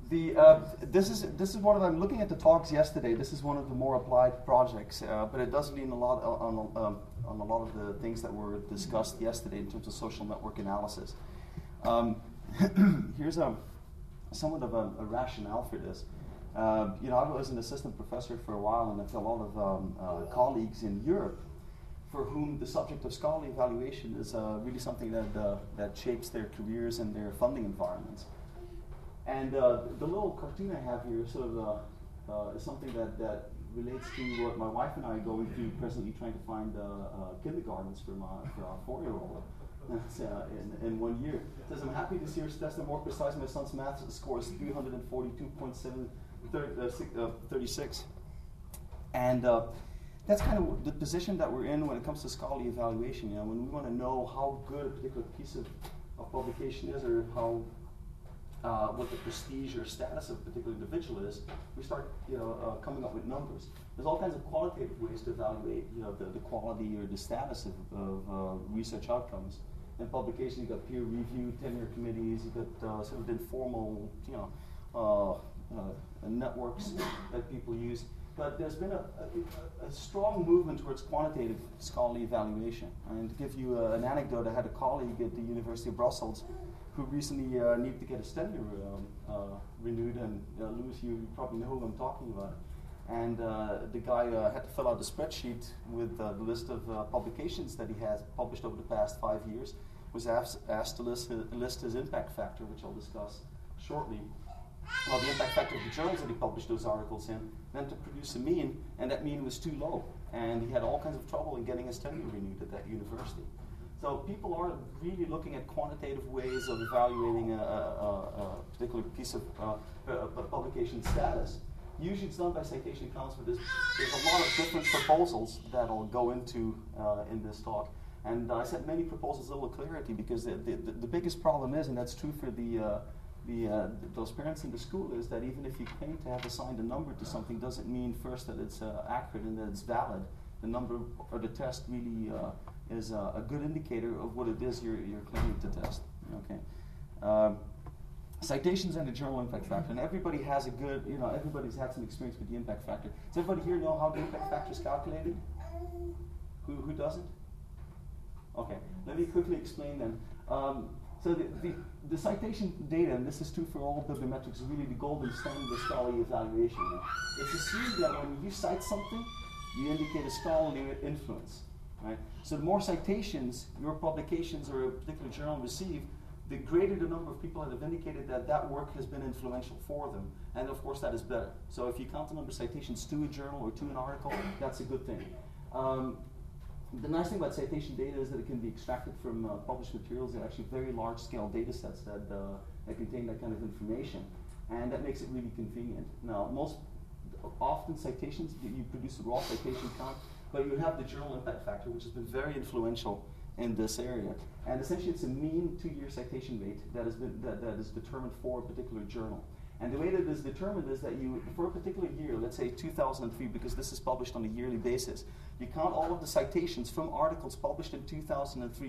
This is one of I'm looking at the talks yesterday. This is one of the more applied projects, but it does lean a lot on a lot of the things that were discussed yesterday in terms of social network analysis. Here's somewhat of a rationale for this. You know, I was an assistant professor for a while, and I've got a lot of colleagues in Europe for whom the subject of scholarly evaluation is really something that shapes their careers and their funding environments. And the little cartoon I have here sort of is something that relates to what my wife and I are going through presently, trying to find kindergartens for our 4-year-old. In 1 year. It says, I'm happy to see your test and more precise. My son's math score is 342.736. And that's kind of the position that we're in when it comes to scholarly evaluation. You know, when we want to know how good a particular piece of publication is, or how what the prestige or status of a particular individual is, we start coming up with numbers. There's all kinds of qualitative ways to evaluate the quality or the status of research outcomes. In publication, you've got peer review, tenure committees, you've got sort of informal networks that people use. But there's been a strong movement towards quantitative scholarly evaluation. And to give you an anecdote, I had a colleague at the University of Brussels who recently needed to get his tenure renewed. And Louis, you probably know who I'm talking about. And the guy had to fill out a spreadsheet with the list of publications that he has published over the past 5 years, was asked to list his impact factor, which I'll discuss shortly. Well, the impact factor of the journals that he published those articles in, then to produce a mean, and that mean was too low. And he had all kinds of trouble in getting his tenure renewed at that university. So people are really looking at quantitative ways of evaluating a particular piece of publication status. Usually it's done by citation counts, but there's a lot of different proposals that I'll go into in this talk. And I said many proposals, a little clarity, because the biggest problem is, and that's true for those parents in the school, is that even if you claim to have assigned a number to something, doesn't mean first that it's accurate and that it's valid. The number or the test really is a good indicator of what it is you're claiming to test. Okay. Citations and the journal impact factor, and everybody has everybody's had some experience with the impact factor. Does everybody here know how the impact factor is calculated? Who doesn't? Okay, let me quickly explain then. So the citation data, and this is true for all bibliometrics, is really the golden standard of scholarly evaluation. It's assumed that when you cite something, you indicate a scholarly influence. Right? So the more citations your publications or a particular journal receive, the greater the number of people that have indicated that work has been influential for them. And of course that is better. So if you count the number of citations to a journal or to an article, that's a good thing. The nice thing about citation data is that it can be extracted from published materials. They're actually very large scale data sets that contain that kind of information. And that makes it really convenient. Now, often citations, you produce a raw citation count, but you have the journal impact factor, which has been very influential in this area. And essentially it's a mean 2-year citation rate that is determined for a particular journal. And the way that it is determined is that for a particular year, let's say 2003, because this is published on a yearly basis, you count all of the citations from articles published in 2003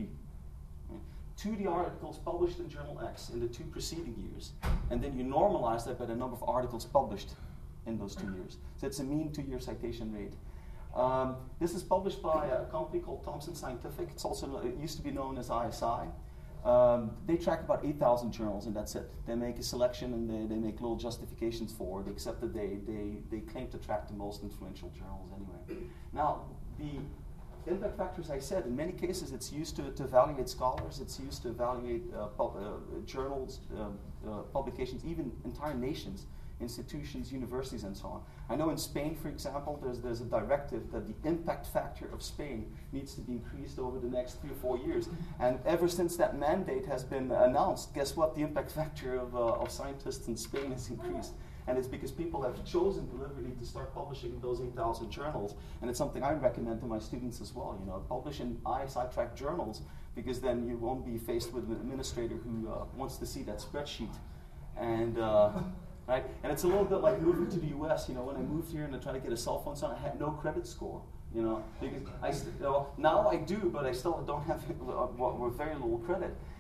to the articles published in Journal X in the 2 preceding years, and then you normalize that by the number of articles published in those 2 years. So it's a mean 2-year citation rate. This is published by a company called Thomson Scientific. It used to be known as ISI. They track about 8,000 journals, and that's it. They make a selection, and they make little justifications for it, except that they claim to track the most influential journals anyway. Now, the impact factor, as I said, in many cases it's used to evaluate scholars, it's used to evaluate journals, publications, even entire nations, institutions, universities, and so on. I know in Spain, for example, there's a directive that the impact factor of Spain needs to be increased over the next 3 or 4 years. And ever since that mandate has been announced, guess what? The impact factor of scientists in Spain has increased. And it's because people have chosen deliberately to start publishing in those 8,000 journals. And it's something I recommend to my students as well. Publish in ISI-tracked journals, because then you won't be faced with an administrator who wants to see that spreadsheet. And right? And it's a little bit like moving to the US. When I moved here and I tried to get a cell phone, I had no credit score. Because now I do, but I still don't have very little credit.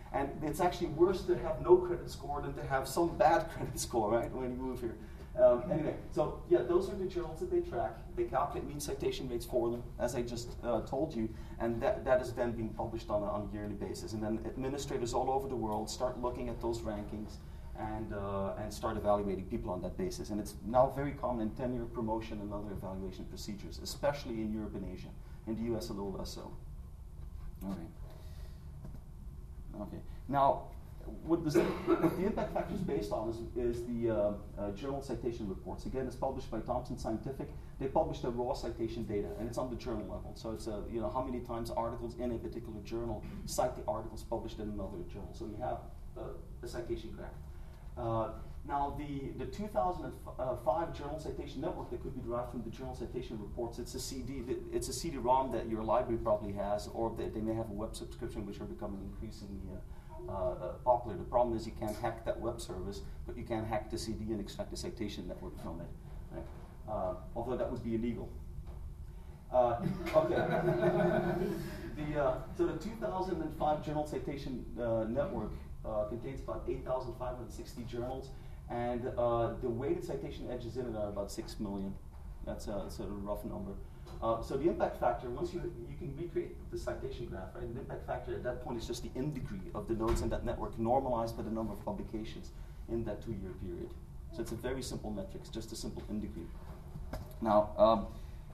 And it's actually worse to have no credit score than to have some bad credit score, right, when you move here. Anyway, so yeah, those are the journals that they track. They calculate mean citation rates for them, as I just told you, and that is then being published on a yearly basis. And then administrators all over the world start looking at those rankings and start evaluating people on that basis. And it's now very common in tenure, promotion, and other evaluation procedures, especially in Europe and Asia. In the US, a little less so. All right. Okay. Now, what the impact factor is based on is the journal citation reports. Again, it's published by Thomson Scientific. They publish the raw citation data, and it's on the journal level. So it's how many times articles in a particular journal cite the articles published in another journal. So you have a citation graph. Now, the 2005 Journal Citation Network that could be derived from the Journal Citation Reports, it's a CD-ROM that your library probably has, or they may have a web subscription, which are becoming increasingly popular. The problem is you can't hack that web service, but you can hack the CD and extract the citation network from it. Right? Although that would be illegal. Okay. So the 2005 Journal Citation Network contains about 8,560 journals, and the weighted citation edges in it are about 6 million. That's a rough number. So the impact factor, once you can recreate the citation graph, right? The impact factor at that point is just the in degree of the nodes in that network normalized by the number of publications in that 2-year period. So it's a very simple metric, it's just a simple in degree. Now,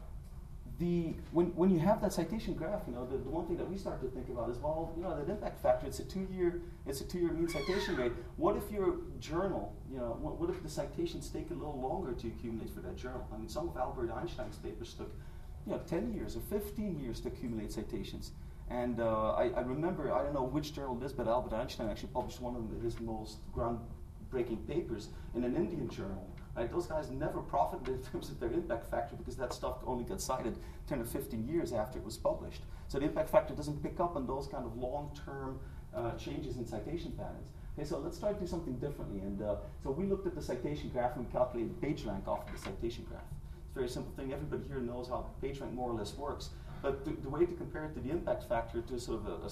when you have that citation graph, the one thing that we start to think about is, well, that impact factor, it's a two-year mean citation rate. What if your journal, what if the citations take a little longer to accumulate for that journal? I mean, some of Albert Einstein's papers took 10 years or 15 years to accumulate citations. And I remember, I don't know which journal it is, but Albert Einstein actually published one of his most groundbreaking papers in an Indian journal. Right? Those guys never profited in terms of their impact factor because that stuff only got cited 10 or 15 years after it was published. So the impact factor doesn't pick up on those kind of long-term changes in citation patterns. Okay, so let's try to do something differently. And so we looked at the citation graph and we calculated page rank off of the citation graph. It's a very simple thing. Everybody here knows how PageRank more or less works. But the way to compare it to the impact factor, to sort of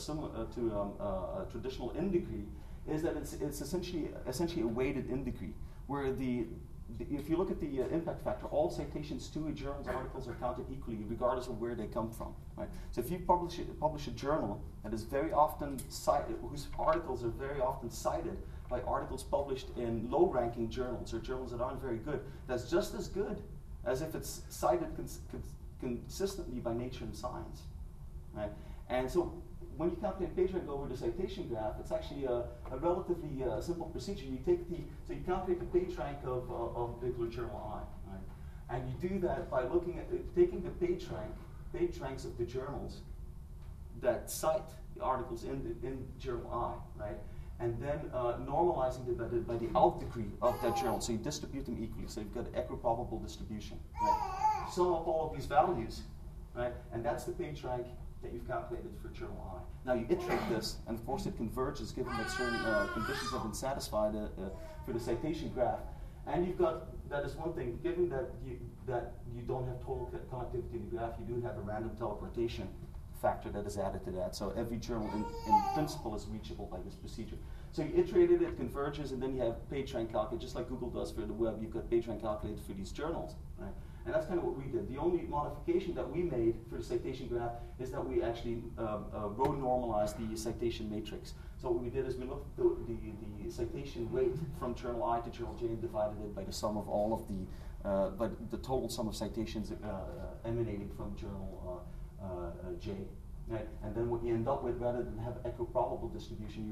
a traditional in degree, is that it's essentially a weighted in degree, where if you look at the impact factor, all citations to a journal's articles are counted equally, regardless of where they come from. Right? So if you publish a journal that is very often cited, whose articles are very often cited by articles published in low-ranking journals or journals that aren't very good, that's just as good as if it's cited consistently by Nature and Science. Right? And so when you calculate PageRank over the citation graph, it's actually a relatively simple procedure. You calculate the PageRank of a particular journal I, right? And you do that by looking at taking the page ranks of the journals that cite the articles in journal I, right? And then normalizing it by the out degree of that journal. So you distribute them equally. So you've got an equiprobable distribution. Right? Sum up all of these values, right? And that's the page rank that you've calculated for journal I. Now you iterate this, and of course it converges given that certain conditions have been satisfied for the citation graph. And you've got, that is one thing, given that you don't have total connectivity in the graph, you do have a random teleportation factor that is added to that. So every journal in principle is reachable by this procedure. So you iterated, it converges, and then you have PageRank calculated, just like Google does for the web, you've got PageRank calculated for these journals. Right? And that's kind of what we did. The only modification that we made for the citation graph is that we actually row normalized the citation matrix. So what we did is we looked at the citation weight from journal I to journal J and divided it by the sum of all of by the total sum of citations emanating from journal J. Right? And then what you end up with, rather than have equiprobable distribution,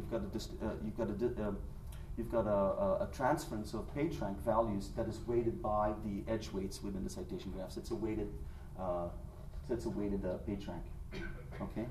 you've got a transference of PageRank values that is weighted by the edge weights within the citation graphs. It's a weighted, PageRank. Okay.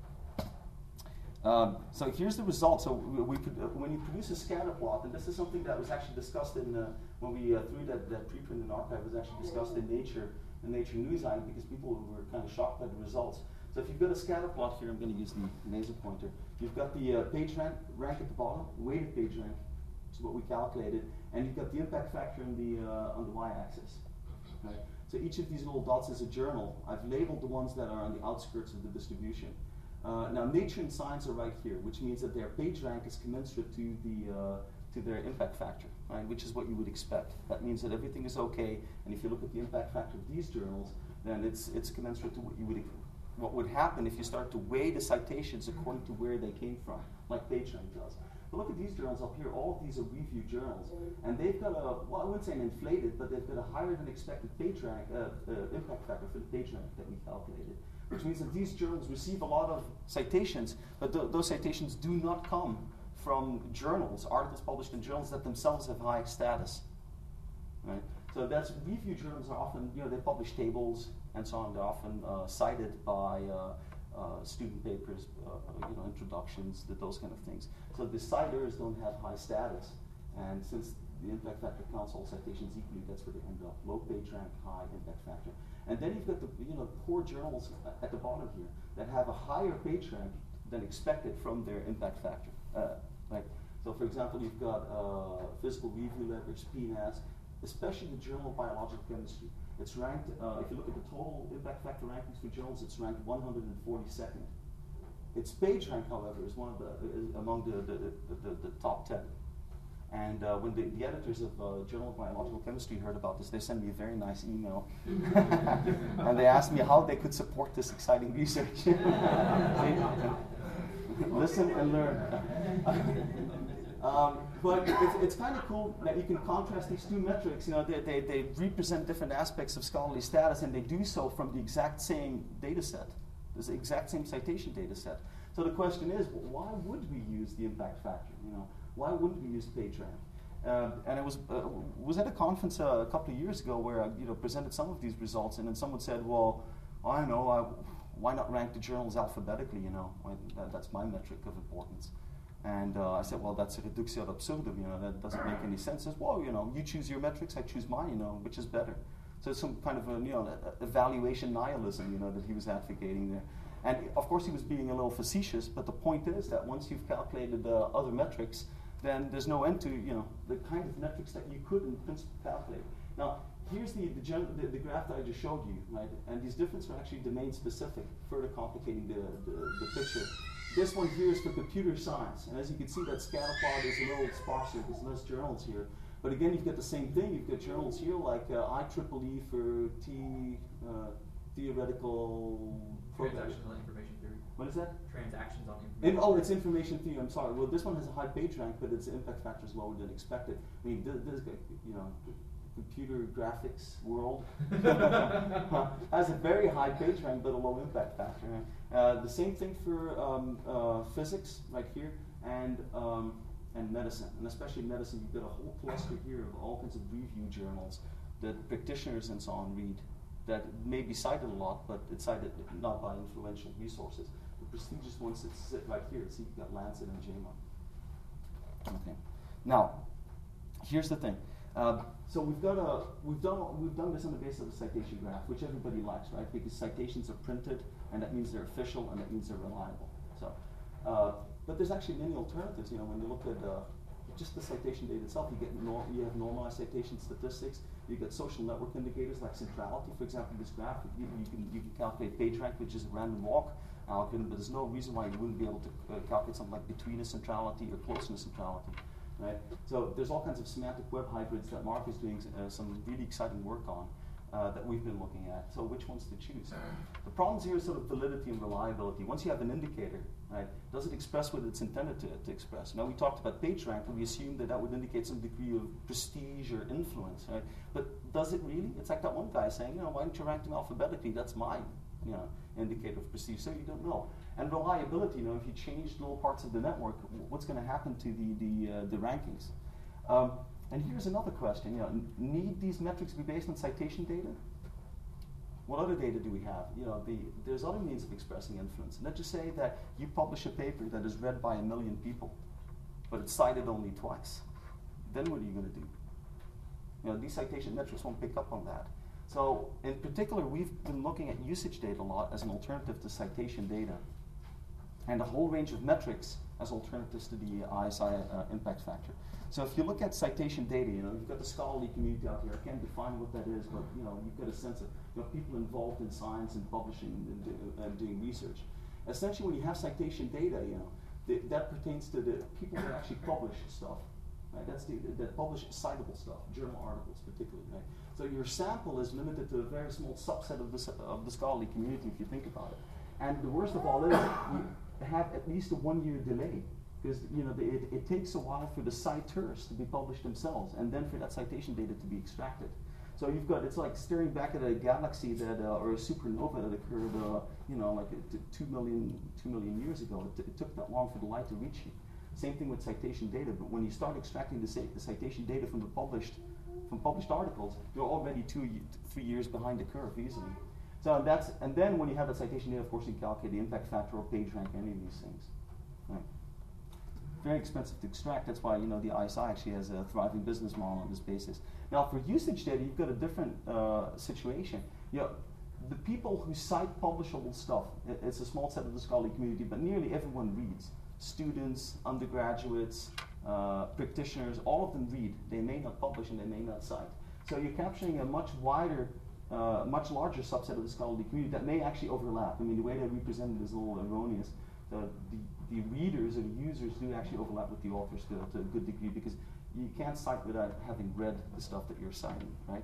So here's the result. So when you produce a scatter plot, and this is something that was actually discussed in when we threw that preprint in archive, was actually discussed in Nature Newsline, because people were kind of shocked by the results. So if you've got a scatter plot here, I'm going to use the laser pointer. You've got the page rank at the bottom, weighted page rank, which is what we calculated, and you've got the impact factor on the y-axis. Right? So each of these little dots is a journal. I've labeled the ones that are on the outskirts of the distribution. Now, Nature and Science are right here, which means that their page rank is commensurate to their impact factor, right? Which is what you would expect. That means that everything is okay, and if you look at the impact factor of these journals, then it's commensurate to what would happen if you start to weigh the citations according to where they came from, like PageRank does. But look at these journals up here. All of these are review journals, and they've got I wouldn't say an inflated, but they've got a higher than expected PageRank impact factor for the PageRank that we calculated, which means that these journals receive a lot of citations, but those citations do not come from journals, articles published in journals that themselves have high status, right? So that's review journals are often, they publish tables and so on. They're often cited by student papers, introductions, those kind of things. So the citers don't have high status, and since the impact factor counts all citations equally, that's where they end up. Low page rank, high impact factor. And then you've got the core journals at the bottom here that have a higher page rank than expected from their impact factor. Right? So for example, you've got Physical Review Letters, PNAS, especially the Journal of Biological Chemistry. It's ranked, if you look at the total impact factor rankings for journals, it's ranked 142nd. Its page rank, however, is among the top 10. And when the editors of Journal of Biological Chemistry heard about this, they sent me a very nice email. And they asked me how they could support this exciting research. Listen and learn. But it's kind of cool that you can contrast these two metrics. They represent different aspects of scholarly status, and they do so from the exact same data set. There's the exact same citation data set. So the question is, why would we use the impact factor? Why wouldn't we use PageRank? And it was at a conference a couple of years ago where I presented some of these results, and then someone said, well, I don't know, why not rank the journals alphabetically? That's my metric of importance. And I said, well, that's a reductio ad absurdum. That doesn't make any sense. Says, well, you choose your metrics, I choose mine. Which is better? So it's some kind of evaluation nihilism, that he was advocating there. And of course, he was being a little facetious. But the point is that once you've calculated other metrics, then there's no end to the kind of metrics that you could in principle calculate. Now, here's the graph that I just showed you, right? And these differences are actually domain specific, further complicating the picture. This one here is for computer science, and as you can see, that scatter plot is a little sparser. There's less journals here, but again, you've got the same thing. You've got journals here like IEEE for theoretical transactional information theory. What is that? Transactions on information. Oh, it's information theory. I'm sorry. Well, this one has a high page rank, but its impact factor is lower than expected. I mean, this computer graphics world has a very high page rank, but a low impact factor. The same thing for physics, right here, and medicine, and especially medicine. You've got a whole cluster here of all kinds of review journals that practitioners and so on read that may be cited a lot, but it's cited not by influential resources. The prestigious ones that sit right here. See, you've got Lancet and JAMA. Okay. Now, here's the thing. So we've done this on the basis of a citation graph, which everybody likes, right? Because citations are printed, and that means they're official, and that means they're reliable. So, but there's actually many alternatives. When you look at just the citation data itself, you have normalized citation statistics. You get social network indicators like centrality. For example, this graph, you can calculate PageRank, which is a random walk algorithm, but there's no reason why you wouldn't be able to calculate something like betweenness centrality or closeness centrality. Right? So there's all kinds of semantic web hybrids that Mark is doing some really exciting work on that we've been looking at. So which ones to choose? The problems here is sort of validity and reliability. Once you have an indicator, right, does it express what it's intended to express? Now we talked about PageRank, and we assumed that would indicate some degree of prestige or influence, right? But does it really? It's like that one guy saying, why don't you rank them alphabetically? That's my indicator of prestige. So you don't know. And reliability, if you change little parts of the network, what's going to happen to the rankings? And here's another question. Need these metrics be based on citation data? What other data do we have? There's other means of expressing influence. Let's just say that you publish a paper that is read by 1 million people, but it's cited only twice. Then what are you going to do? These citation metrics won't pick up on that. So in particular, we've been looking at usage data a lot as an alternative to citation data, and a whole range of metrics as alternatives to the ISI impact factor. So if you look at citation data, you've got the scholarly community out here. I can't define what that is, but you've got a sense of people involved in science and publishing and doing research. essentially when you have citation data, that pertains to the people that actually publish stuff. Right? That's that publish citable stuff, journal articles particularly. Right? So your sample is limited to a very small subset of the scholarly community if you think about it. And the worst of all is we have at least a 1 year delay because it takes a while for the citers to be published themselves and then for that citation data to be extracted. So it's like staring back at a galaxy or a supernova that occurred, like 2 million years ago. It took that long for the light to reach you. Same thing with citation data, but when you start extracting the citation data from published articles, you're already 2-3 years behind the curve easily. So and then when you have that citation data, of course, you can calculate the impact factor or page rank, any of these things. Right. Very expensive to extract. That's why the ISI actually has a thriving business model on this basis. Now, for usage data, you've got a different situation. The people who cite publishable stuff, it's a small set of the scholarly community, but nearly everyone reads. Students, undergraduates, practitioners, all of them read. They may not publish and they may not cite. So you're capturing a much wider, much larger subset of the scholarly community that may actually overlap. I mean, the way they represent it is a little erroneous. The readers or the users do actually overlap with the authors to a good degree because you can't cite without having read the stuff that you're citing, right?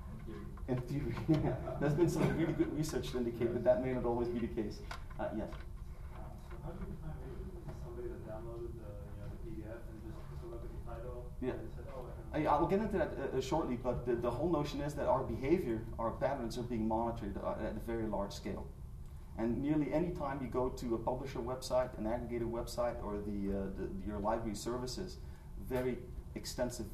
In theory. Yeah. There's been some really good research to indicate that may not always be the case. Yes? So how do you define somebody that downloaded the PDF and just took a look at the title and said, oh, I'll get into that shortly, but the whole notion is that our behavior, our patterns are being monitored at a very large scale. And nearly any time you go to a publisher website, an aggregator website, or your library services, very extensive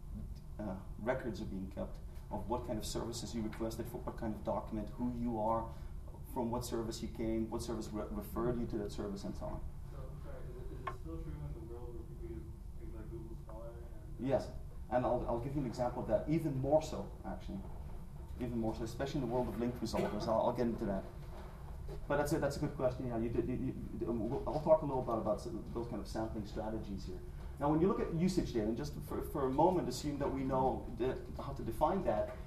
records are being kept of what kind of services you requested for what kind of document, who you are, from what service you came, what service referred you to that service, and so on. So, I'm sorry, is it still true in the world where people use things like Google Scholar? Yes, and I'll give you an example of that, even more so, actually. Even more so, especially in the world of link resolvers. I'll get into that. But that's a good question. Yeah, I'll talk a little bit about those kind of sampling strategies here. Now, when you look at usage data, and just for a moment assume that we know how to define that,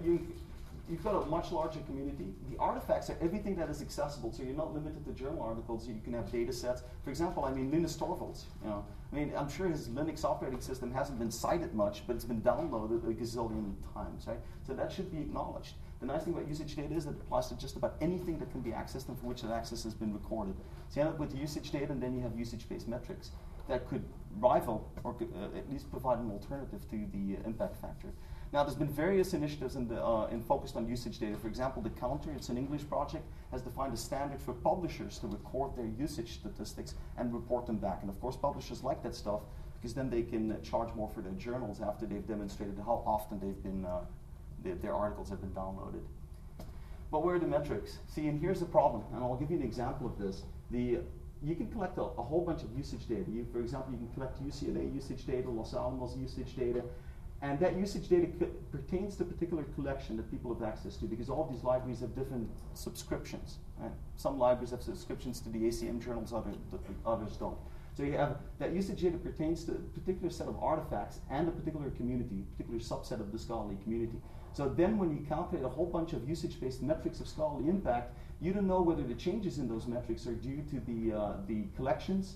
you've got a much larger community. The artifacts are everything that is accessible, so you're not limited to journal articles. You can have data sets. For example, Linus Torvalds. I'm sure his Linux operating system hasn't been cited much, but it's been downloaded a gazillion times, right? So that should be acknowledged. The nice thing about usage data is that it applies to just about anything that can be accessed and for which that access has been recorded. So you end up with usage data, and then you have usage-based metrics that could rival or could, at least provide an alternative to the impact factor. Now, there's been various initiatives focused on usage data. For example, the Counter, it's an English project, has defined a standard for publishers to record their usage statistics and report them back. And of course, publishers like that stuff because then they can charge more for their journals after they've demonstrated how often they've been their articles have been downloaded. But where are the metrics? See, and here's the problem, and I'll give you an example of this. You can collect a whole bunch of usage data. For example, you can collect UCLA usage data, Los Alamos usage data, and that usage data pertains to a particular collection that people have access to because all of these libraries have different subscriptions. Right? Some libraries have subscriptions to the ACM journals, others don't. So you have that usage data pertains to a particular set of artifacts and a particular community, a particular subset of the scholarly community. So then when you calculate a whole bunch of usage-based metrics of scholarly impact, you don't know whether the changes in those metrics are due to the collections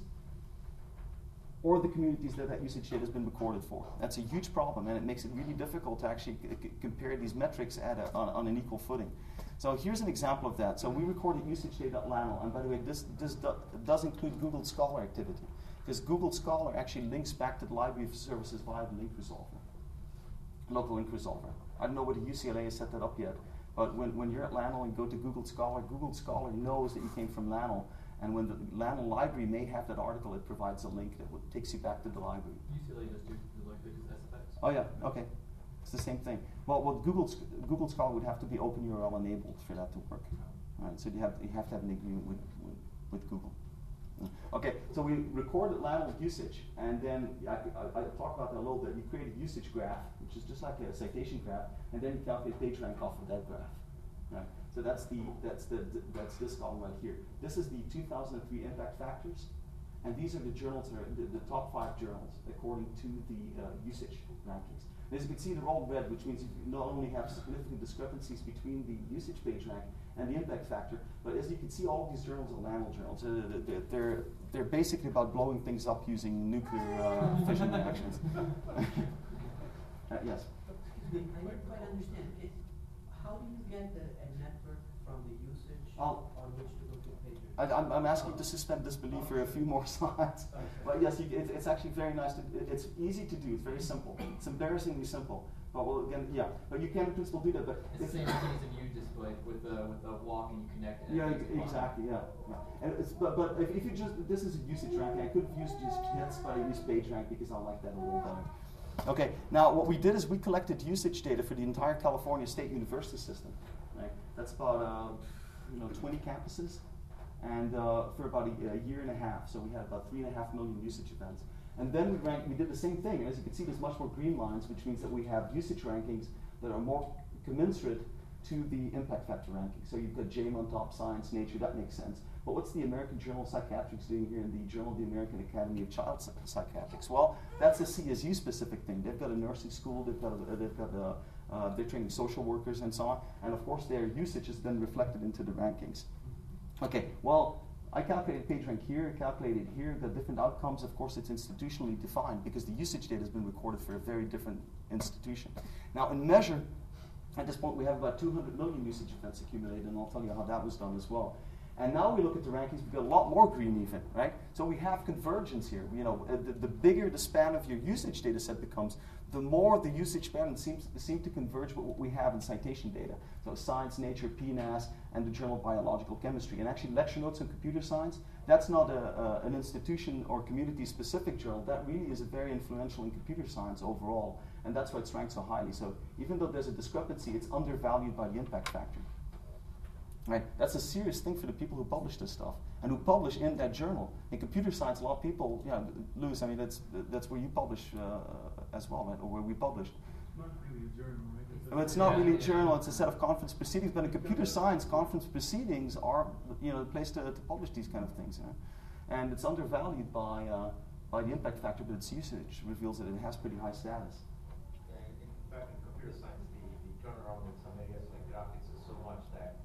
or the communities that usage data has been recorded for. That's a huge problem, and it makes it really difficult to actually compare these metrics on an equal footing. So here's an example of that. So we recorded usage data at LANL, and by the way, this does include Google Scholar activity, because Google Scholar actually links back to the library of services via the link resolver, local link resolver. I don't know whether UCLA has set that up yet, but when you're at LANL and go to Google Scholar knows that you came from LANL, and when the LANL library may have that article, it provides a link that takes you back to the library. UCLA does do the like SFX. Oh yeah, okay. It's the same thing. Well, Google Scholar would have to be OpenURL enabled for that to work. All right, so you have to have an agreement with Google. Okay, so we recorded LANL usage, and then I talked about that a little bit. You create a usage graph, which is just like a citation graph, and then you calculate page rank off of that graph. Right? So that's this column right here. This is the 2003 impact factors, and these are the journals that are the top 5 journals according to the usage rankings. As you can see, they're all red, which means you not only have significant discrepancies between the usage page rank and the impact factor, but as you can see, all of these journals are LAML journals. They're basically about blowing things up using nuclear fission reactions. Yes? Excuse me, I didn't quite understand. How do you get a network from the usage on which to go to pages? I'm asking you to suspend disbelief for a few more slides. But yes, it's actually very nice. It's easy to do. It's very simple. It's embarrassingly simple. But well, again, yeah. But you can in principle do that. But it's the same thing as a view display with the walk and you connect it. Yeah, exactly. Yeah. And but if you just this is a usage rank, I could have used just hits, but I used page rank because I like that a little better. Okay. Now what we did is we collected usage data for the entire California State University system. Right. That's about 20 campuses. And for about a year and a half, so we had about 3.5 million usage events. And then we did the same thing. And as you can see, there's much more green lines, which means that we have usage rankings that are more commensurate to the impact factor ranking. So you've got JAMA on top, Science, Nature, that makes sense. But what's the American Journal of Psychiatrics doing here in the Journal of the American Academy of Child Psychiatrics? Well, that's a CSU specific thing. They've got a nursing school, they're training social workers and so on. And of course their usage is then reflected into the rankings. Okay, well, I calculated PageRank here, calculated here, the different outcomes. Of course, it's institutionally defined because the usage data has been recorded for a very different institution. Now, in Measure, at this point, we have about 200 million usage events accumulated, and I'll tell you how that was done as well. And now we look at the rankings, we've got a lot more green even, right? So we have convergence here. The bigger the span of your usage data set becomes, the more the usage pattern seems to converge with what we have in citation data. So Science, Nature, PNAS, and the Journal of Biological Chemistry. And actually lecture notes on computer science, that's not an institution or community-specific journal. That really is very influential in computer science overall. And that's why it's ranked so highly. So even though there's a discrepancy, it's undervalued by the impact factor. Right? That's a serious thing for the people who publish this stuff and who publish in that journal. In computer science, a lot of people, Louis, I mean, that's where you publish as well, right? Or where we publish. It's not really a journal, right? It's not really a journal, it's a set of conference proceedings, but in computer science, conference proceedings are the place to publish these kind of things. And it's undervalued by the impact factor, but its usage reveals that it has pretty high status. Yeah, in fact, in computer science, the turnaround in some areas like graphics is so much that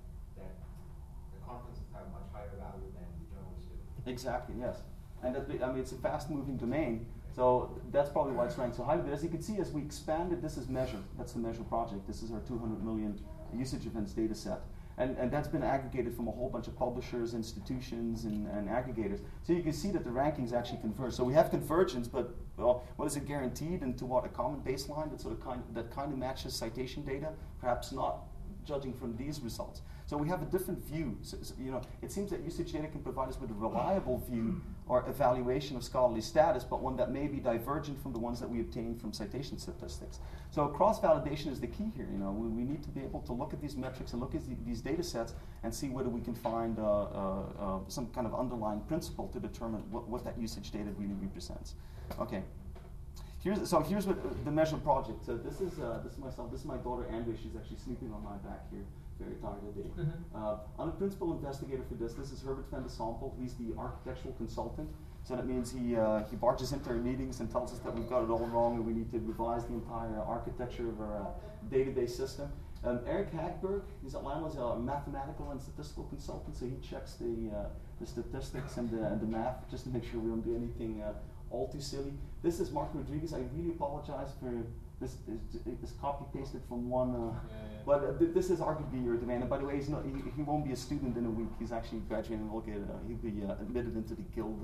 the conferences have much higher value than the journals do. Exactly, yes. And it's a fast-moving domain, so that's probably why it's ranked so high. But as you can see, as we expanded, this is Measure. That's the Measure project. This is our 200 million usage events data set. And that's been aggregated from a whole bunch of publishers, institutions, and aggregators. So you can see that the rankings actually converge. So we have convergence, but what is it guaranteed, and to what? A common baseline that kind of matches citation data? Perhaps not, judging from these results. So we have a different view. So, it seems that usage data can provide us with a reliable view or evaluation of scholarly status, but one that may be divergent from the ones that we obtain from citation statistics. So cross-validation is the key here. We need to be able to look at these metrics and look at these data sets and see whether we can find some kind of underlying principle to determine what that usage data really represents. Okay. Here's what the Measure project. So this is myself. This is my daughter Andrea. She's actually sleeping on my back here, very tired today. I'm a principal investigator for this. This is Herbert van de Sample. He's the architectural consultant. So that means he barges into our meetings and tells us that we've got it all wrong and we need to revise the entire architecture of our database system. Eric Hagberg, he's at Lionel, is a mathematical and statistical consultant. So he checks the statistics and the math just to make sure we don't do anything all too silly. This is Mark Rodriguez. I really apologize for this. Is copy pasted from one. But this is arguably your domain. And by the way, he won't be a student in a week. He's actually graduating. He'll be admitted into the guild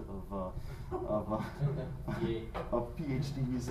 of PhDs.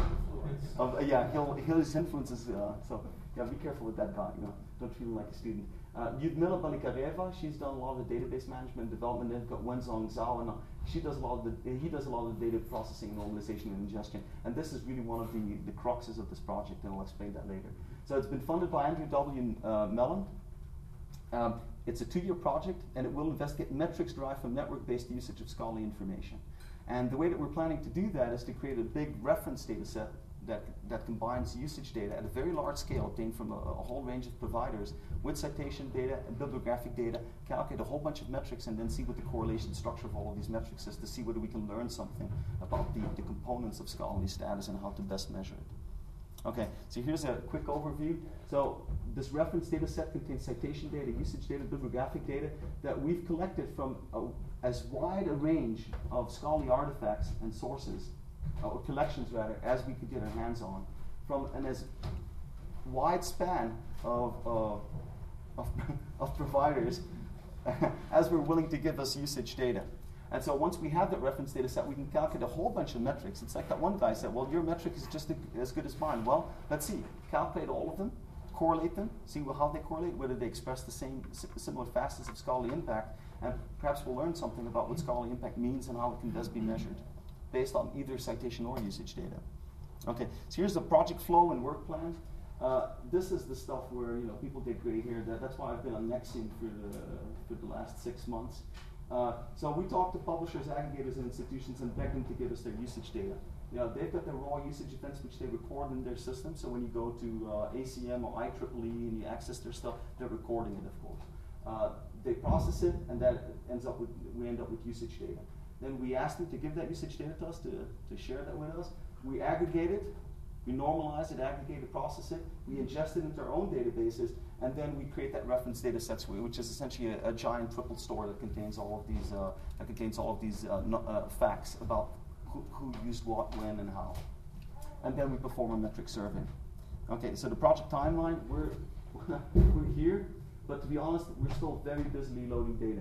His influences. So be careful with that guy. Don't treat him like a student. Lyudmila Balikareva, she's done a lot of the database management and development. Then we've got Wenzong Zhao, and he does a lot of the data processing, normalization, and ingestion. And this is really one of the cruxes of this project, and I'll explain that later. So it's been funded by Andrew W. Mellon. It's a 2-year project, and it will investigate metrics derived from network-based usage of scholarly information. And the way that we're planning to do that is to create a big reference data set that combines usage data at a very large scale obtained from a whole range of providers with citation data and bibliographic data, calculate a whole bunch of metrics, and then see what the correlation structure of all of these metrics is to see whether we can learn something about the components of scholarly status and how to best measure it. Okay, so here's a quick overview. So this reference data set contains citation data, usage data, bibliographic data that we've collected from as wide a range of scholarly artifacts and sources, or collections rather, as we could get our hands on, from an as wide span of providers as we're willing to give us usage data. And so once we have that reference data set, we can calculate a whole bunch of metrics. It's like that one guy said, well, your metric is just as good as mine. Well, let's see. Calculate all of them, correlate them, see how they correlate, whether they express the same similar facets of scholarly impact, and perhaps we'll learn something about what scholarly impact means and how it can best be measured based on either citation or usage data. Okay, so here's the project flow and work plan. This is the stuff where people get gray hair. That's why I've been on Nexium for the last 6 months. So we talk to publishers, aggregators, and institutions and beg them to give us their usage data. They've got their raw usage events which they record in their system. So when you go to ACM or IEEE and you access their stuff, they're recording it, of course. They process it, and that we end up with usage data. Then we ask them to give that usage data to us, to share that with us. We aggregate it, we normalize it, aggregate it, process it. We ingest it into our own databases, and then we create that reference data sets, which is essentially a giant triple store that contains all of these facts about who used what, when, and how. And then we perform a metric survey. Okay, so the project timeline, we're here, but to be honest, we're still very busily loading data.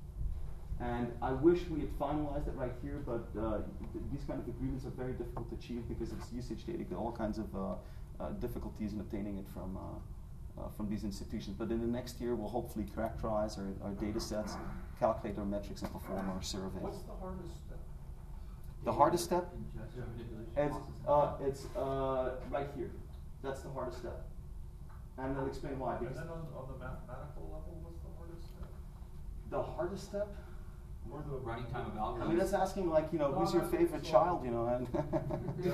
And I wish we had finalized it right here, but these kind of agreements are very difficult to achieve because it's usage data. There are all kinds of difficulties in obtaining it from these institutions. But in the next year, we'll hopefully characterize our data sets, calculate our metrics, and perform our survey. What's the hardest step? The hardest step? Ingestion, manipulation, It's right here. That's the hardest step. And I'll explain why. And then on the mathematical level, what's the hardest step? The hardest step? Or the running time of algorithms. I mean, that's asking who's your favorite child, and I'm asking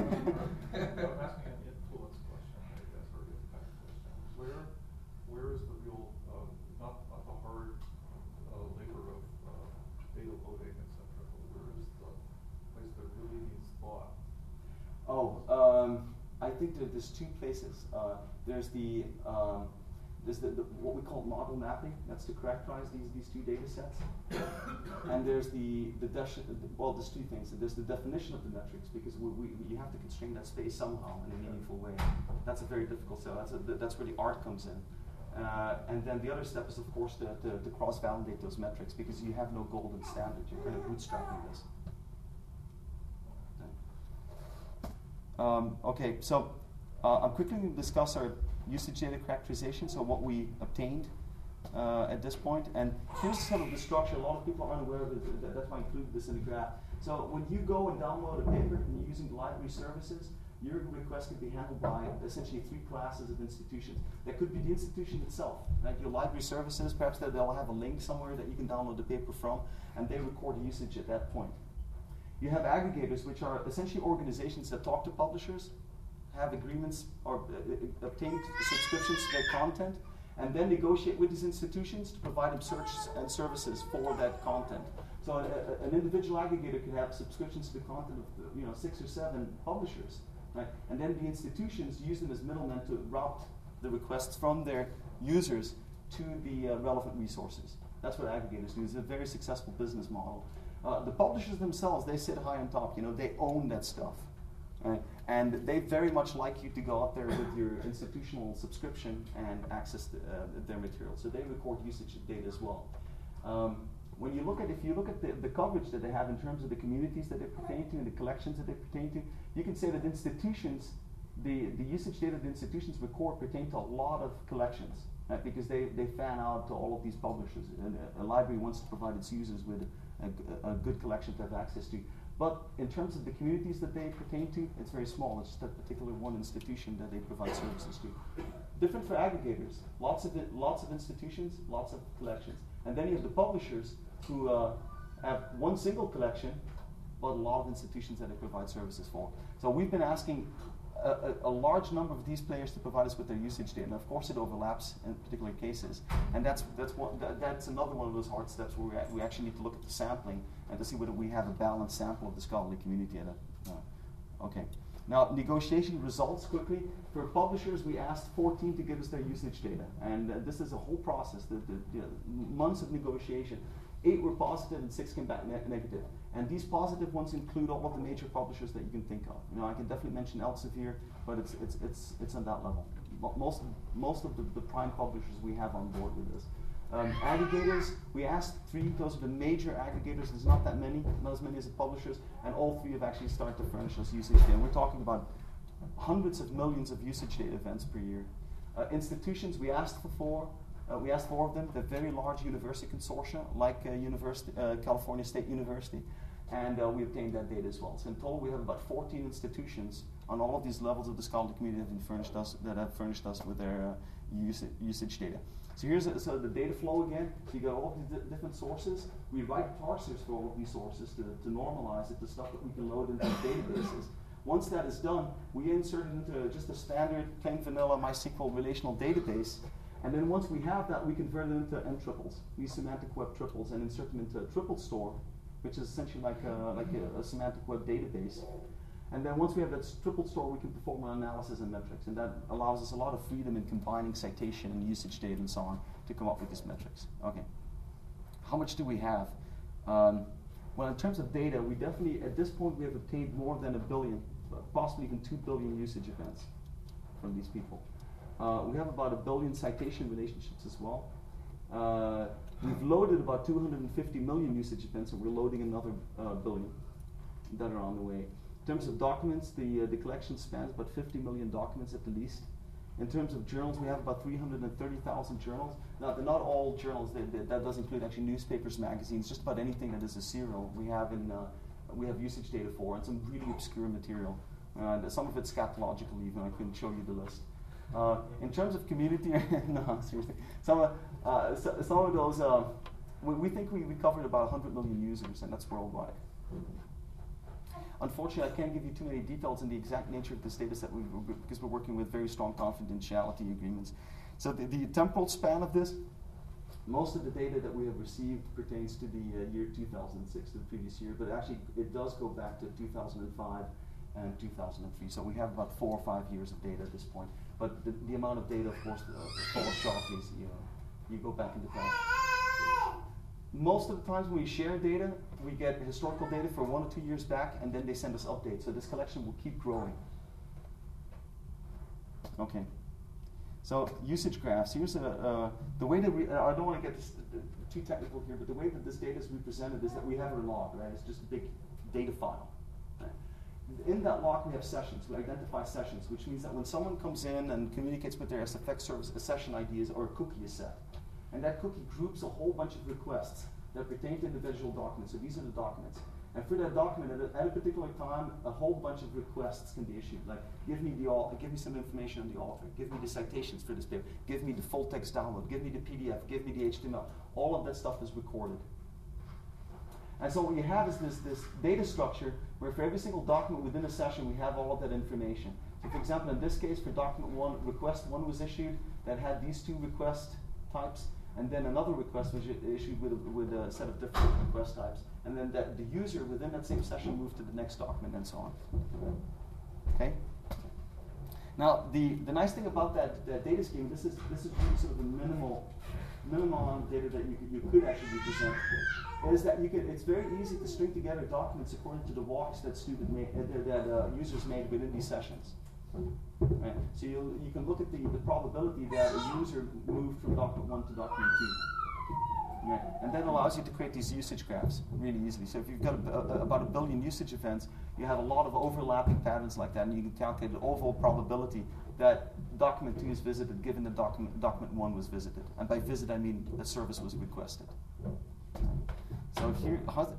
an influence question, I guess, or an impact question. Where is the real, not the hard labor of data loading, etc., but where is the place that really needs thought? I think there's two places. There's what we call model mapping. That's to characterize these two data sets. And there's there's two things. There's the definition of the metrics, because you have to constrain that space somehow in a meaningful way. That's a very difficult step. That's where the art comes in. And then the other step is, of course, to cross-validate those metrics, because you have no golden standard. You're kind of bootstrapping this. Okay, so I'm quickly going to discuss our usage data characterization, so what we obtained at this point. And here's sort of the structure. A lot of people aren't aware of it. That's why I included this in the graph. So when you go and download a paper and you're using the library services, your request can be handled by essentially 3 classes of institutions. That could be the institution itself. Like your library services, perhaps they'll have a link somewhere that you can download the paper from, and they record usage at that point. You have aggregators, which are essentially organizations that talk to publishers, have agreements or obtain subscriptions to their content, and then negotiate with these institutions to provide them search and services for that content. So an individual aggregator could have subscriptions to the content of 6 or 7 publishers, right? And then the institutions use them as middlemen to route the requests from their users to the relevant resources. That's what aggregators do. It's a very successful business model. The publishers themselves, they sit high on top. They own that stuff. Right? And they very much like you to go out there with your institutional subscription and access their material. So they record usage data as well. If you look at the coverage that they have in terms of the communities that they pertain to and the collections that they pertain to, you can say that institutions, the usage data the institutions record pertain to a lot of collections, right? Because they fan out to all of these publishers. And a library wants to provide its users with a good collection to have access to. But in terms of the communities that they pertain to, it's very small. It's just a particular one institution that they provide services to. Different for aggregators. Lots of institutions, lots of collections. And then you have the publishers who have one single collection, but a lot of institutions that they provide services for. So we've been asking a large number of these players to provide us with their usage data. And of course, it overlaps in particular cases. And that's another one of those hard steps where we actually need to look at the sampling and to see whether we have a balanced sample of the scholarly community. Okay. Now, negotiation results quickly. For publishers, we asked 14 to give us their usage data, and this is a whole process, the months of negotiation. 8 were positive and 6 came back negative. And these positive ones include all of the major publishers that you can think of. You know, I can definitely mention Elsevier, but it's on that level. Most of the prime publishers we have on board with this. Aggregators, we asked 3, those are the major aggregators. There's not that many, not as many as the publishers, and all 3 have actually started to furnish us usage data. And we're talking about hundreds of millions of usage data events per year. Institutions, we asked for 4. We asked 4 of them. They're very large university consortia, like California State University, and we obtained that data as well. So in total, we have about 14 institutions on all of these levels of the scholarly community that have furnished us with their usage data. So here's the data flow again. So you got all of these different sources. We write parsers for all of these sources to normalize it, the stuff that we can load into databases. Once that is done, we insert it into just a standard, plain vanilla MySQL relational database. And then once we have that, we convert it into N-triples, these semantic web triples, and insert them into a triple store, which is essentially like a semantic web database. And then once we have that triple store, we can perform an analysis and metrics, and that allows us a lot of freedom in combining citation and usage data and so on to come up with these metrics. Okay, how much do we have? Well, in terms of data, we definitely, at this point, we have obtained more than 1 billion, possibly even 2 billion usage events from these people. We have about 1 billion citation relationships as well. We've loaded about 250 million usage events, and we're loading another billion that are on the way. In terms of documents, the collection spans about 50 million documents at the least. In terms of journals, we have about 330,000 journals. Now, they're not all journals. That does include actually newspapers, magazines, just about anything that is a serial. We have usage data for, and some really obscure material. Some of it's scatological even. I couldn't show you the list. In terms of community, no, seriously. Some of those, we think we covered about 100 million users, and that's worldwide. Unfortunately, I can't give you too many details on the exact nature of this data set because we're working with very strong confidentiality agreements. So the temporal span of this, most of the data that we have received pertains to the year 2006, the previous year, but actually it does go back to 2005 and 2003. So we have about 4 or 5 years of data at this point. But the amount of data, of course, falls sharply as you go back into time. Most of the times when we share data, we get historical data for 1 or 2 years back, and then they send us updates. So this collection will keep growing. Okay. So usage graphs. Here's the way that I don't want to get this too technical here, but the way that this data is represented is that we have a log, right? It's just a big data file. Right? In that log, we have sessions. We identify sessions, which means that when someone comes in and communicates with their SFX service, a session ID is, or a cookie is set. And that cookie groups a whole bunch of requests that pertain to individual documents. So these are the documents. And for that document, at a particular time, a whole bunch of requests can be issued. Like, give me some information on the author. Give me the citations for this paper. Give me the full text download. Give me the PDF. Give me the HTML. All of that stuff is recorded. And so what you have is this data structure where for every single document within a session, we have all of that information. So for example, in this case, for document 1, request 1 was issued that had these 2 request types. And then another request was issued with a set of different request types. And then the user within that same session moved to the next document and so on. Okay? Now, the nice thing about that data scheme, this is really sort of the minimal amount of data that you could actually represent, is that it's very easy to string together documents according to the walks that users made within these sessions. Right. So you can look at the probability that a user moved from document 1 to document 2. Right. And that allows you to create these usage graphs really easily. So if you've got about 1 billion usage events, you have a lot of overlapping patterns like that, and you can calculate the overall probability that document 2 is visited given that document 1 was visited. And by visit, I mean a service was requested. So here,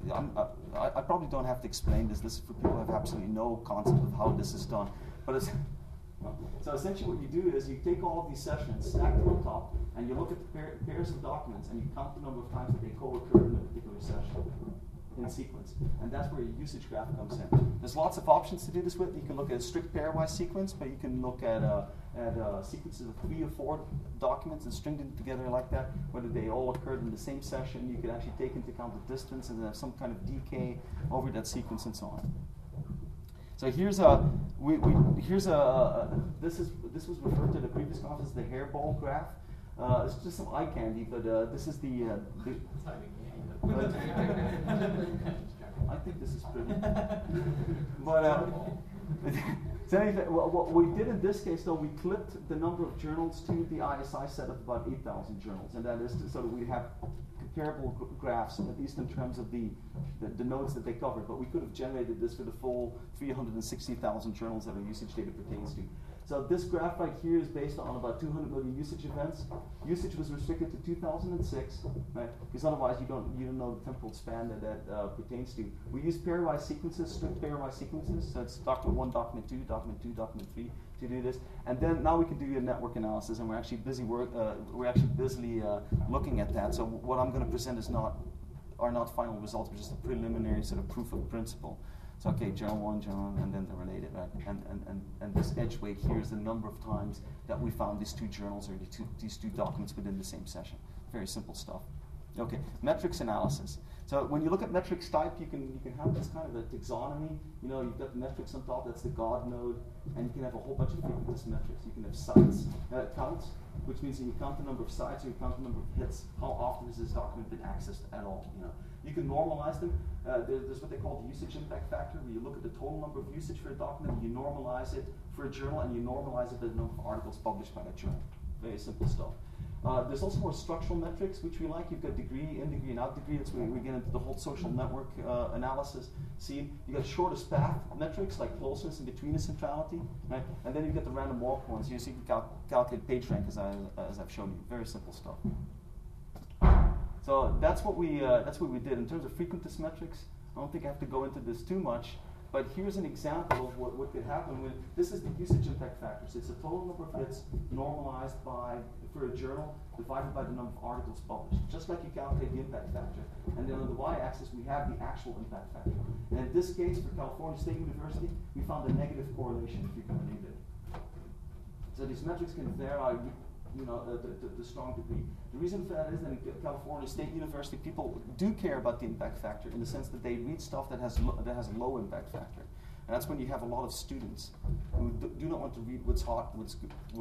I probably don't have to explain this. This is for people who have absolutely no concept of how this is done. But so essentially what you do is you take all of these sessions, stack them on top, and you look at the pairs of documents, and you count the number of times that they co-occur in a particular session in sequence. And that's where your usage graph comes in. There's lots of options to do this with. You can look at a strict pairwise sequence, but you can look at sequences of 3 or 4 documents and string them together like that, whether they all occurred in the same session. You could actually take into account the distance and have some kind of decay over that sequence and so on. So here's this was referred to the previous conference as the hairball graph. It's just some eye candy, but this is the I think this is pretty. But so anyway, what we did in this case, though, we clipped the number of journals to the ISI set of about 8,000 journals, and that is so that we have comparable graphs, at least in terms of the nodes that they covered. But we could have generated this for the full 360,000 journals that our usage data pertains to. So this graph right here is based on about 200 million usage events. Usage was restricted to 2006, right? Because otherwise you don't know the temporal span that pertains to. We use pairwise sequences, strict pairwise sequences. So it's document 1, document 2, document 2, document 3 to do this. And then now we can do a network analysis, and we're actually busily looking at that. So what I'm going to present are not final results, but just a preliminary sort of proof of principle. So okay, journal 1, and then they're related, right? And this edge weight here is the number of times that we found these two journals or these two documents within the same session. Very simple stuff. Okay, metrics analysis. So when you look at metrics type, you can have this kind of a taxonomy. You know, you've got the metrics on top, that's the God node, and you can have a whole bunch of frequentist metrics. You can have sites, counts, which means that you count the number of sites or you count the number of hits. How often has this document been accessed at all? You know, you can normalize them. There's what they call the usage impact factor, where you look at the total number of usage for a document, you normalize it for a journal, and you normalize it by the number of articles published by that journal. Very simple stuff. There's also more structural metrics, which we like. You've got degree, in degree, and out degree. That's where we get into the whole social network analysis. See, you got shortest path metrics like closeness and betweenness centrality, right? And then you get the random walk points. You can calculate page rank, as I've shown you. Very simple stuff. So that's what we did in terms of frequentist metrics. I don't think I have to go into this too much. But here's an example of what could happen with, this is the usage impact factor. So it's the total number of hits normalized for a journal divided by the number of articles published, just like you calculate the impact factor. And then on the y-axis, we have the actual impact factor. And in this case, for California State University, we found a negative correlation, if you can believe it. So these metrics can vary, the strong degree. The reason for that is that in California State University, people do care about the impact factor in the sense that they read stuff that has a low impact factor, and that's when you have a lot of students who do not want to read what's hot, what's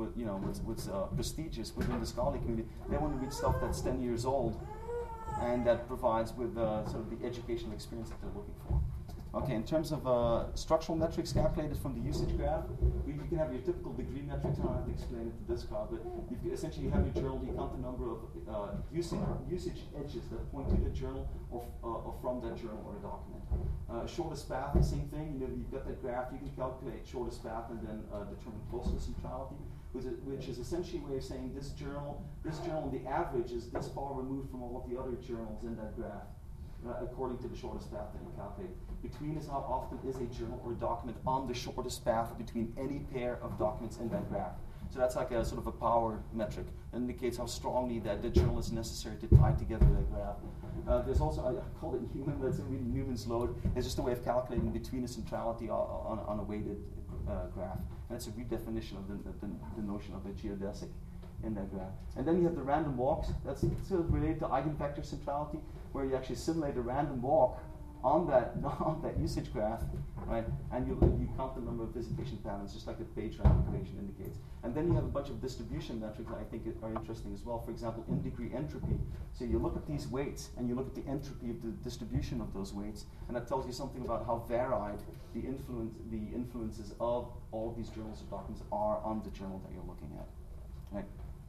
prestigious within the scholarly community. They want to read stuff that's 10 years old, and that provides with sort of the educational experience that they're looking for. Okay, in terms of structural metrics calculated from the usage graph, you can have your typical degree metrics. I don't have to explain it to this crowd, but essentially you have your journal, you count the number of usage edges that point to the journal or from that journal or a document. Shortest path, the same thing. You've got that graph, you can calculate shortest path and then determine closeness centrality, which is essentially a way of saying this journal, the average is this far removed from all of the other journals in that graph. According to the shortest path that you calculate. Between is how often is a journal or document on the shortest path between any pair of documents in that graph. So that's like a sort of a power metric. It indicates how strongly that the journal is necessary to tie together that graph. There's also, I call it Newman, that's really Newman's load. It's just a way of calculating between centrality on a weighted graph. And it's a redefinition of the notion of a geodesic in that graph. And then you have the random walks. That's sort of related to eigenvector centrality, where you actually simulate a random walk on that usage graph, right? And you count the number of visitation patterns, just like the page rank equation indicates. And then you have a bunch of distribution metrics that I think are interesting as well. For example, in-degree entropy. So you look at these weights, and you look at the entropy of the distribution of those weights, and that tells you something about how varied the influences of all of these journals or documents are on the journal that you're looking at, right?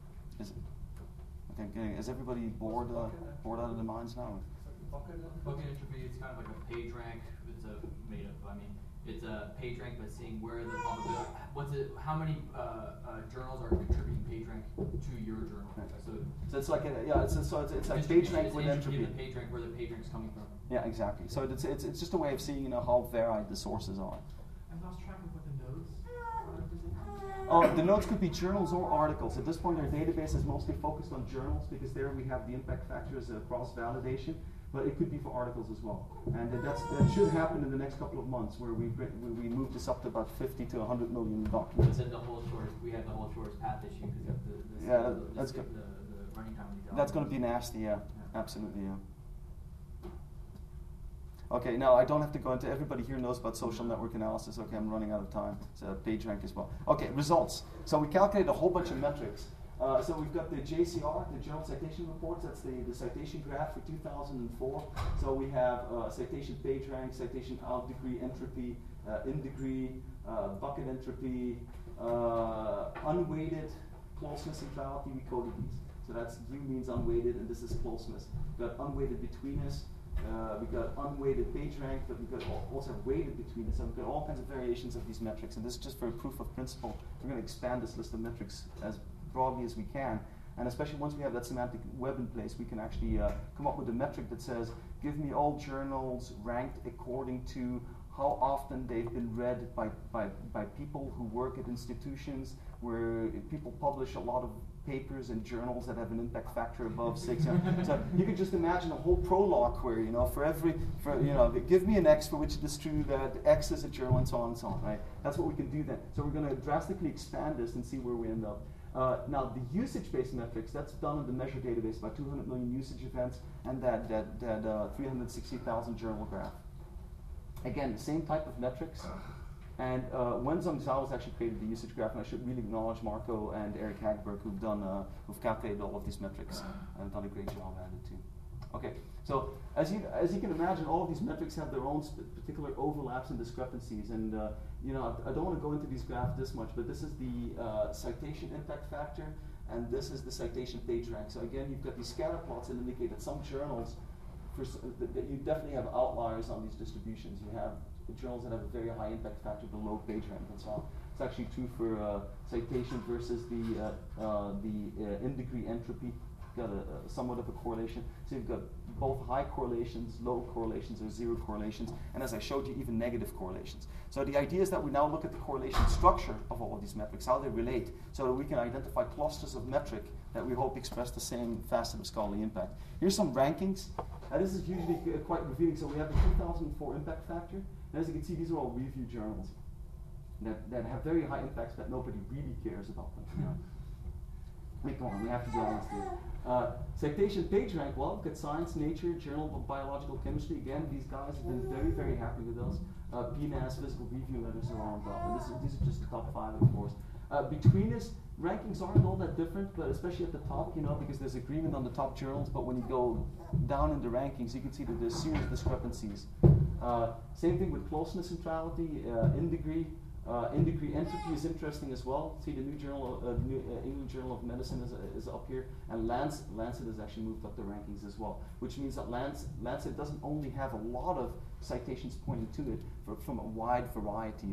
Is everybody bored out of their minds now? Bucket entropy, it's kind of like a page rank. It's it's a page rank, but seeing where the probability, how many journals are contributing page rank to your journal. So it's like it's like page rank with entropy. The page rank, where the page rank is coming from. Yeah, exactly. So it's just a way of seeing how varied the sources are. I lost track of what the nodes are. The nodes could be journals or articles. At this point, our database is mostly focused on journals because there we have the impact factor as a cross-validation, but it could be for articles as well. And that should happen in the next couple of months, where we move this up to about 50 to 100 million documents. We had the whole shortest path issue because of the running time. That's going to be nasty, yeah. Absolutely, yeah. Okay, now I don't have to go into, everybody here knows about social network analysis. Okay, I'm running out of time. It's PageRank as well. Okay, results. So we calculated a whole bunch of metrics. So we've got the JCR, the Journal Citation Reports. That's the citation graph for 2004. So we have citation page rank, citation out degree entropy, in degree, bucket entropy, unweighted closeness centrality. We coded these. So that's U means unweighted, and this is closeness. We've got unweighted betweenness. We've got unweighted page rank, but we've got also weighted betweenness. So we've got all kinds of variations of these metrics. And this is just for a proof of principle. We're going to expand this list of metrics as broadly as we can, and especially once we have that semantic web in place, we can actually come up with a metric that says, give me all journals ranked according to how often they've been read by people who work at institutions where people publish a lot of papers and journals that have an impact factor above 6. So you can just imagine a whole Prolog query, give me an X for which it is true that X is a journal, and so on and so on, right? That's what we can do then. So we're going to drastically expand this and see where we end up. Now the usage-based metrics, that's done in the measure database, about 200 million usage events, and that 360,000 journal graph. Again, the same type of metrics. And Wenzhong Zhao has actually created the usage graph, and I should really acknowledge Marco and Eric Hagberg who've calculated all of these metrics and done a great job at it too. Okay, so as you can imagine, all of these metrics have their own particular overlaps and discrepancies, and I don't want to go into these graphs this much, but this is the citation impact factor, and this is the citation page rank. So again, you've got these scatter plots that indicate that some journals, that you definitely have outliers on these distributions. You have journals that have a very high impact factor, the low page rank, and so on. It's actually true for citation versus the in degree entropy. Got a somewhat of a correlation. So you've got both high correlations, low correlations, or zero correlations, and as I showed you, even negative correlations. So the idea is that we now look at the correlation structure of all of these metrics, how they relate, so that we can identify clusters of metric that we hope express the same facet of scholarly impact. Here's some rankings. This is usually quite revealing. So we have the 2004 impact factor, and as you can see, these are all review journals that have very high impacts, but nobody really cares about them. Come on, we have to be honest here. Citation page rank, well, look at Science, Nature, Journal of Biological Chemistry. Again, these guys have been very, very happy with us. PNAS, physical review letters are on top, and these are just the top 5, of course. Between us, rankings aren't all that different, but especially at the top, because there's agreement on the top journals, but when you go down in the rankings, you can see that there's serious discrepancies. Same thing with closeness centrality, in degree entropy is interesting as well. See, the new journal, England Journal of Medicine is up here, and Lancet has actually moved up the rankings as well, which means that Lancet doesn't only have a lot of citations pointing to it from a wide variety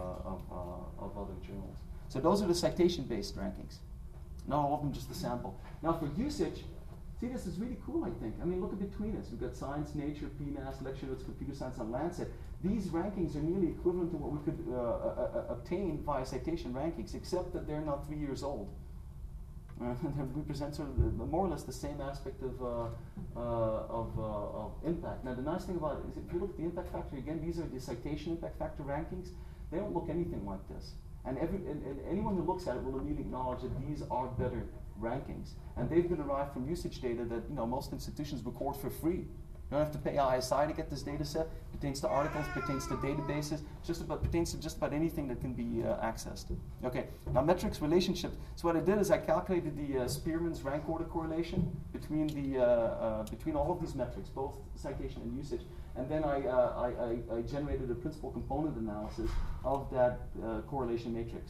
of other journals. So those are the citation-based rankings. Not all of them, just the sample. Now for usage, see, this is really cool, I think. I mean, look at between us. We've got Science, Nature, PNAS, Lecture Notes, Computer Science, and Lancet. These rankings are nearly equivalent to what we could obtain via citation rankings, except that they're not 3 years old. They represent sort of more or less the same aspect of impact. Now, the nice thing about it is if you look at the impact factor, again, these are the citation impact factor rankings. They don't look anything like this. And anyone who looks at it will immediately acknowledge that these are better rankings. And they've been derived from usage data that most institutions record for free. You don't have to pay ISI to get this data set. Pertains to articles, pertains to databases, pertains to just about anything that can be accessed. Okay, now metrics relationship. So what I did is I calculated the Spearman's rank order correlation between all of these metrics, both citation and usage, and then I generated a principal component analysis of that correlation matrix,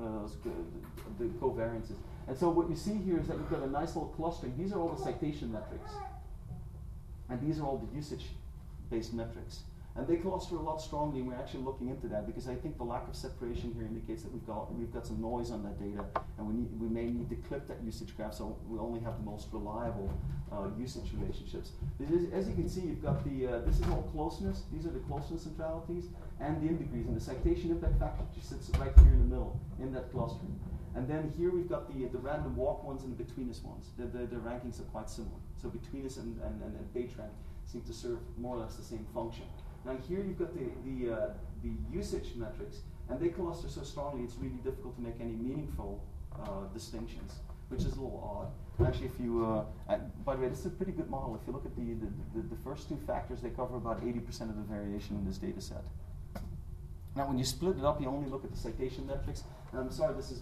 the covariances. And so what you see here is that you've got a nice little clustering. These are all the citation metrics. And these are all the usage-based metrics. And they cluster a lot strongly, and we're actually looking into that because I think the lack of separation here indicates that we've got some noise on that data, and we may need to clip that usage graph so we only have the most reliable usage relationships. As you can see, you've got this is all closeness. These are the closeness centralities and the in degrees, and the citation impact factor just sits right here in the middle in that clustering. And then here we've got the random walk ones and the between-us ones. The rankings are quite similar. So between-us and page rank seem to serve more or less the same function. Now here you've got the usage metrics, and they cluster so strongly it's really difficult to make any meaningful distinctions. which is a little odd. Actually, if you, by the way, this is a pretty good model. If you look at the first two factors, they cover about 80% of the variation in this data set. Now, when you split it up, you only look at the citation metrics. And I'm sorry, this is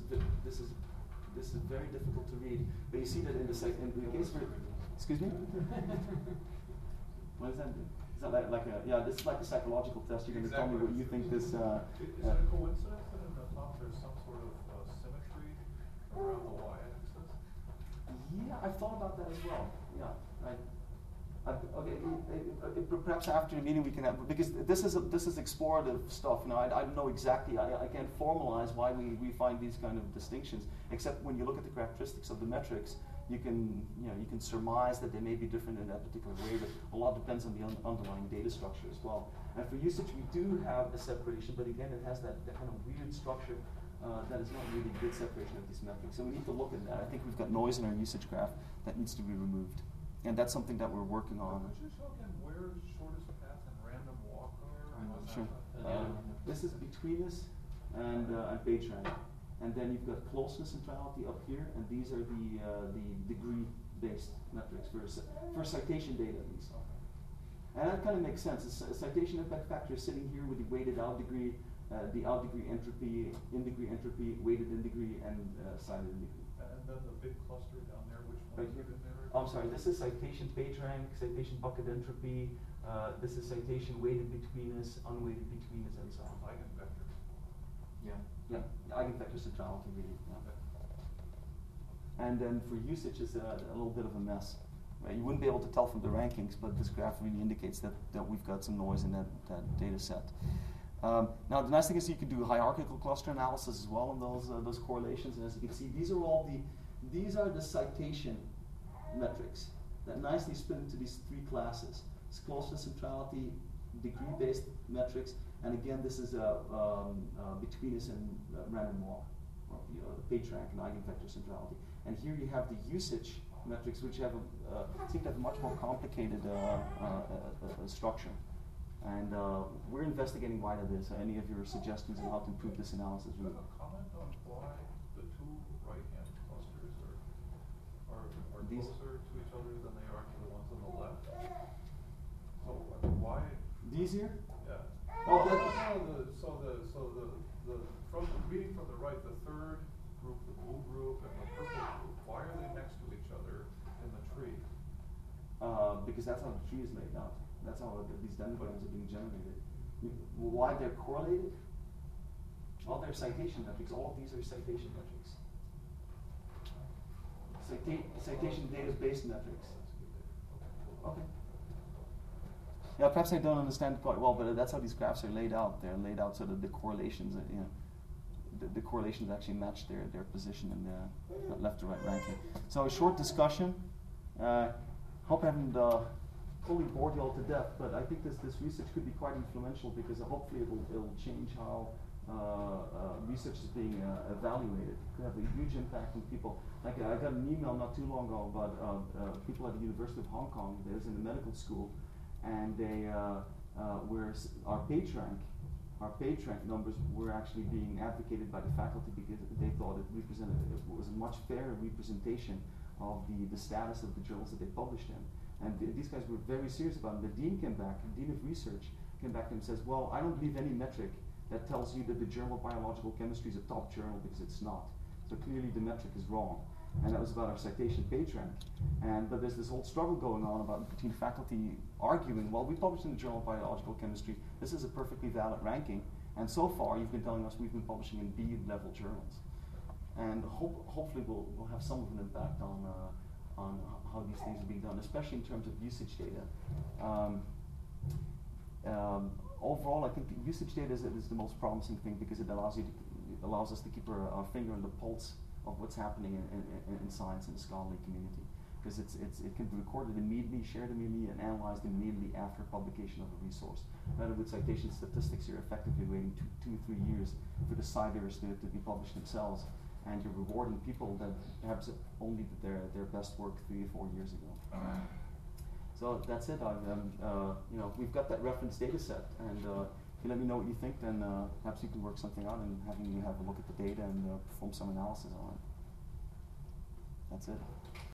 very difficult to read, but you see that in the case for, excuse me? What does that do? Is that like a, yeah, this is like a psychological test. You're going to tell me what you think this. Is it a coincidence that in the top there's some sort of symmetry around the y-axis? Yeah, I've thought about that as well. Yeah, okay. Perhaps after the meeting we can have, because this is explorative stuff. You know, I don't know exactly. I can't formalize why we find these kind of distinctions. Except when you look at the characteristics of the metrics, you can surmise that they may be different in that particular way. But a lot depends on the underlying data structure as well. And for usage, we do have a separation, but again, it has that kind of weird structure. That is not really good separation of these metrics. So we need to look at that. I think we've got noise in our usage graph that needs to be removed. And that's something that we're working on. Could you show again where shortest path and random walk are? Sure. This is betweenness and PageRank. And then you've got closeness centrality up here, and these are the degree-based metrics for citation data at least. And that kind of makes sense. A citation impact factor is sitting here with the weighted out degree, the out degree entropy, in degree entropy, weighted in degree, and cited in degree. And then the big cluster down there, which one Right is here. in there? Oh, I'm sorry, this is citation PageRank, citation bucket entropy, this is citation weighted betweenness, unweighted betweenness, and so on. Eigenvectors. Yeah, eigenvector centrality really. Yeah. And then for usage, it's a little bit of a mess. Right? You wouldn't be able to tell from the rankings, but this graph really indicates that we've got some noise in that data set. Now, the nice thing is you can do hierarchical cluster analysis as well on those correlations. And as you can see, these are the citation metrics that nicely split into these three classes: it's closeness centrality, degree-based metrics, and again, this is betweenness and random walk, or PageRank and eigenvector centrality. And here you have the usage metrics, which have seem to have a much more complicated structure. And we're investigating why that is. Any of your suggestions on how to improve this analysis? Do you have a comment on why the two right-hand clusters are These? closer to each other than they are to the ones on the left? So why? These here? Yeah. Oh, From reading from the right, the third group, the blue group, and the purple group, why are they next to each other in the tree? Because that's how the tree is laid out. That's how these dendrograms are being generated. Why they're correlated? All their citation metrics. All of these are citation metrics. Citation data-based metrics. Okay. Yeah, perhaps I don't understand quite well, but that's how these graphs are laid out. They're laid out so that the correlations, the correlations actually match their position in the left to right ranking. So a short discussion. Hope I haven't fully bored you all to death, but I think this research could be quite influential because hopefully it'll change how research is being evaluated. It could have a huge impact on people. Like I got an email not too long ago about people at the University of Hong Kong. They was in the medical school, and they were our PageRank numbers were actually being advocated by the faculty because they thought it was a much fairer representation of the status of the journals that they published in. And these guys were very serious about it. The dean came back, the dean of research came back and says, well, I don't believe any metric that tells you that the Journal of Biological Chemistry is a top journal because it's not. So clearly the metric is wrong. And that was about our citation PageRank. But there's this whole struggle going on between faculty arguing, well, we published in the Journal of Biological Chemistry, this is a perfectly valid ranking, and so far you've been telling us we've been publishing in B-level journals. And hopefully we'll have some of an impact on how these things are being done, especially in terms of usage data. Overall, I think the usage data is the most promising thing because it allows us to keep our finger on the pulse of what's happening in science and the scholarly community. Because it can be recorded immediately, shared immediately, and analyzed immediately after publication of a resource. Rather with citation statistics, you're effectively waiting two or 3 years for the citers to be published themselves, and you're rewarding people that perhaps only did their best work 3 or 4 years ago. So that's it. We've got that reference data set, and if you let me know what you think, then perhaps you can work something out and having you have a look at the data and perform some analysis on it. That's it.